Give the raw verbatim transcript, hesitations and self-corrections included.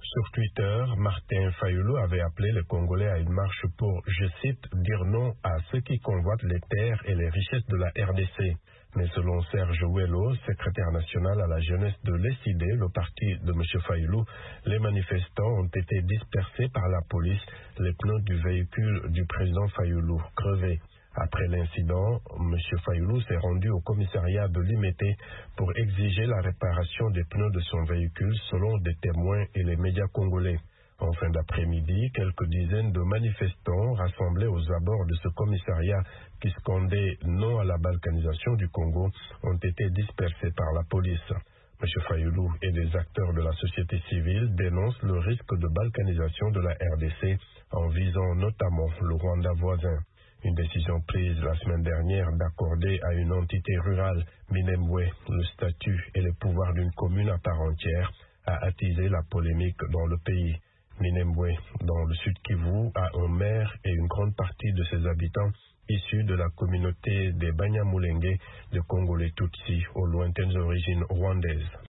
Sur Twitter, Martin Fayulu avait appelé les Congolais à une marche pour, je cite, dire non à ceux qui convoitent les terres et les richesses de la R D C. Mais selon Serge Ouello, secrétaire national à la jeunesse de l'E S I D, le parti de M. Fayulu, les manifestants ont été dispersés par la police, les pneus du véhicule du président Fayulu crevés. Après l'incident, M. Fayulu s'est rendu au commissariat de Limete pour exiger la réparation des pneus de son véhicule selon des témoins et les médias congolais. En fin d'après-midi, quelques dizaines de manifestants rassemblés aux abords de ce commissariat qui scandaient non à la balkanisation du Congo ont été dispersés par la police. M. Fayulu et des acteurs de la société civile dénoncent le risque de balkanisation de la R D C en visant notamment le Rwanda voisin. Une décision prise la semaine dernière d'accorder à une entité rurale, Minembwe, le statut et les pouvoirs d'une commune à part entière a attisé la polémique dans le pays. Minembwe, dans le sud Kivu, a un maire et une grande partie de ses habitants issus de la communauté des Banyamulenge, de Congolais Tutsi aux lointaines origines rwandaises.